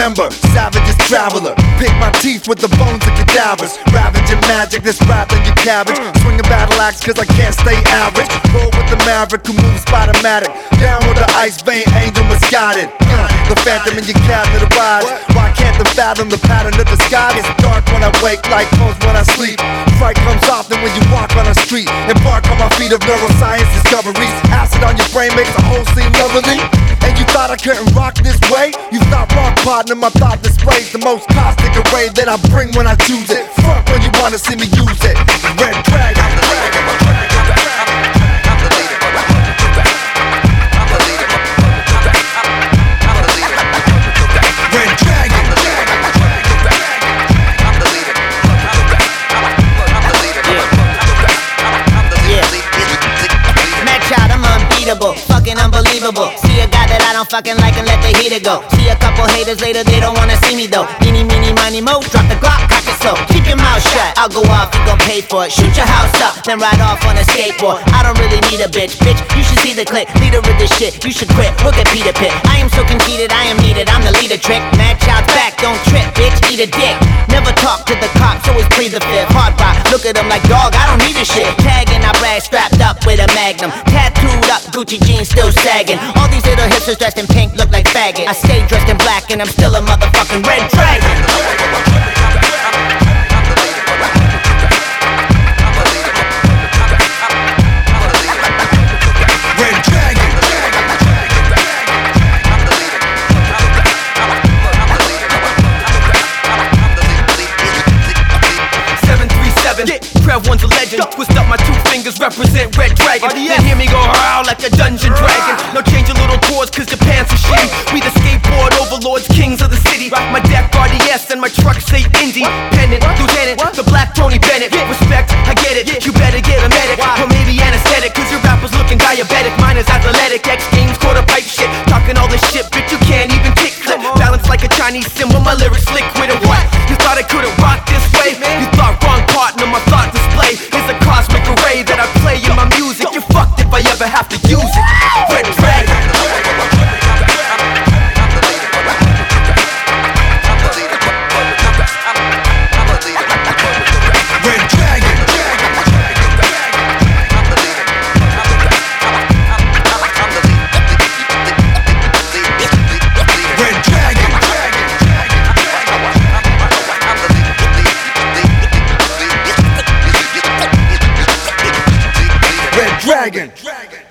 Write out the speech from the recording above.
remember, savage as traveler. Pick my teeth with the bones of cadavers. Ravaging magic, this rapping your cabbage. Swing a battle axe cause I can't stay average. Roll with the maverick who moves Spider-Matic. Down with the ice vein, angel misguided. The phantom in your cabinet arrives. Why can't they fathom the pattern of the sky? It's dark when I wake, light comes when I sleep. Fright comes often when you walk on the street. Embark on my feet of neuroscience discoveries. Acid on your brain makes the whole scene lovely. And you thought I couldn't rock this way? You thought wrong, partner. My thought displays the most caustic array that I bring when I choose it. Front when you wanna see me use it. Red Dragon. Fucking unbelievable. See a guy that I don't fucking like and let the heater go. See a couple haters later, they don't wanna see me though. Eeny, meeny, miny, mo, drop the Glock, cock it slow. Keep your mouth shut, I'll go off, you gon' pay for it. Shoot your house up, then ride off on a skateboard. I don't really need a bitch, you should see the clip. Leader of this shit, you should quit, look at Peter Pitt. I am so conceited, I am needed, I'm the leader trick. Mad child's back, don't trip, bitch, eat a dick. Never talk to the cops, always plead the fifth. Hard rock, look at them like dog, I don't need a shit. Tagging, I brag, strapped up with a magnum. Tattooed up, Gucci jeans still sagging. All these little hipsters dressed in pink look like faggots. I stay dressed in black and I'm still a motherfucking Red Dragon. Red Dragon. 737, Trev one's a legend. Twist up my two fingers, represent Red Dragon. Then hear me go howl like a dungeon dragon. No change a little tours cause the pants are shitty. We the skateboard overlords, kings of the city. My deck RDS and my truck say independent. Lieutenant, the black Tony Bennett. Respect, I get it, you better get a medic. Or maybe anesthetic cause your rapper's looking diabetic. Mine is athletic, X Games, quarter pipe shit. Talking all this shit, bitch, you can't even kick flip. Balance like a Chinese symbol, my lyrics liquid and what? You thought I couldn't rock this way? You thought wrong, partner, my thought display is a cosmic array that I play in my music. You're fucked if I ever have to use it. Red Dragon. Red Dragon. Red Dragon. Red Dragon.